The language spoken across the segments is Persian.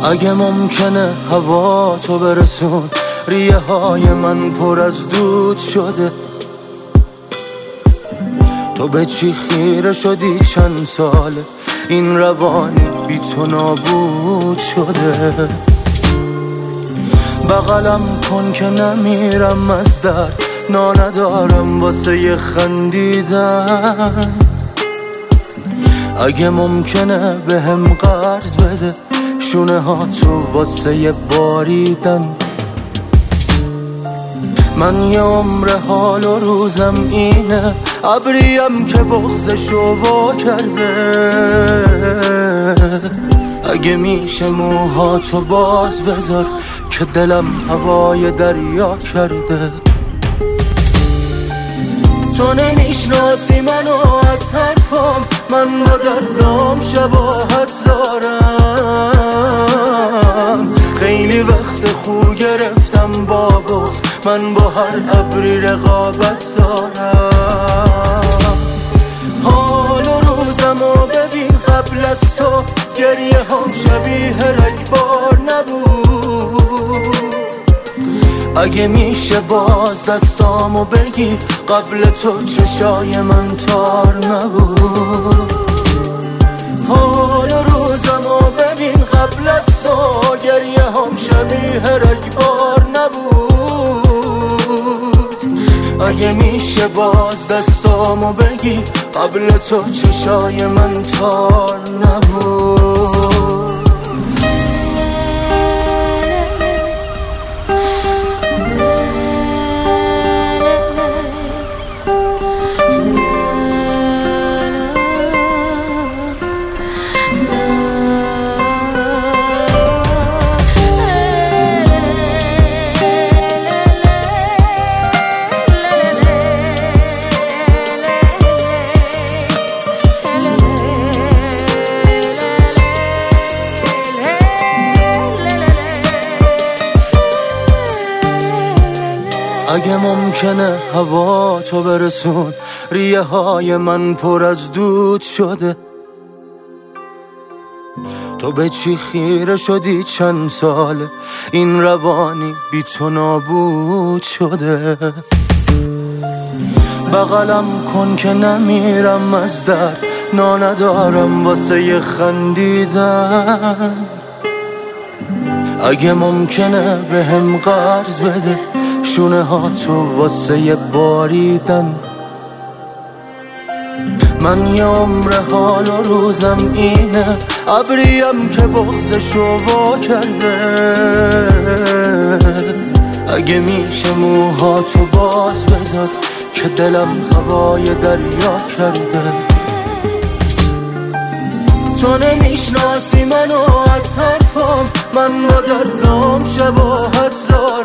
اگه ممکنه هوا تو برسون، ریه های من پر از دود شده. تو به چی خیره شدی چند ساله، این روانی بی تو نابود شده. بغلم کن که نمیرم از درد، ندارم واسه یه خندیدن. اگه ممکنه بهم قرض بده، شونه ها تو واسه یه باریدن. من یه عمر حال و روزم اینه، ابریم که بغضشو وا کرده. اگه میشه موهاتو باز بذار که دلم هوای دریا کرده. تو نمیشناسی منو از حرفام، من با دردام شباهت دارم. خیلی وقت خو گرفتم با بغض، من با هر ابری رقابت دارم. حال و روزمو ببین قبل از تو، گریه هم شبیه رگبار نبود. اگه میشه باز دستامو بگی، قبل تو چشای من تار نبود. حال و روزمو ببین قبل از تو، گریه هم شبیه رگبار نبود. اگه میشه باز دستامو بگی، قبل تو چشای من تار نبود. اگه ممکنه هوا تو برسون، ریه های من پر از دود شده. تو به چی خیره شدی چند ساله، این روانی بی تو نابود شده. بغلم کن که نمیرم از درد، ندارم واسه یه خندیدن. اگه ممکنه بهم قرض بده، شونه ها تو واسه یه باریدن. من یه عمر حال و روزم اینه، ابریم که بغضشو وا کرده. اگه میشه موهاتو باز بذار که دلم هوای دریا کرده. تو نمیشناسی منو از حرفام، من با دردام شباهت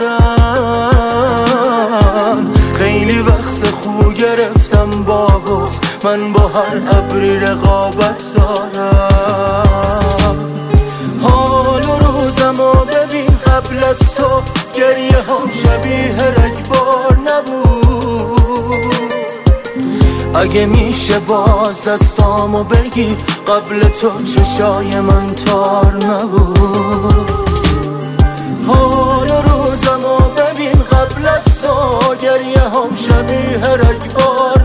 دارم. خیلی وقت خو گرفتم با بغض، من با هر ابری رقابت دارم. حال و روزمو ببین قبل از تو، گریه هم شبیه رگبار نبود. اگه میشه باز دستامو بگی، قبل تو چشای من تار نبود. حال و روزمو ببین قبل از تو، گریه هم شبیه رگبار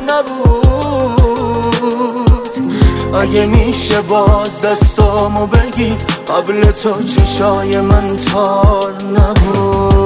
نبود. اگه میشه باز دستامو بگی، قبل تو چشای من تار نبود.